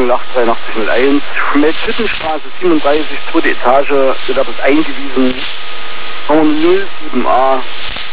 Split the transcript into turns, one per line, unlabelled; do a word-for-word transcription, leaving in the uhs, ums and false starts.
null acht dreiundachtzig null eins, Schmelz-Hüttenstraße siebenunddreißig, zweite Etage, Gewerbe ist eingewiesen, null sieben a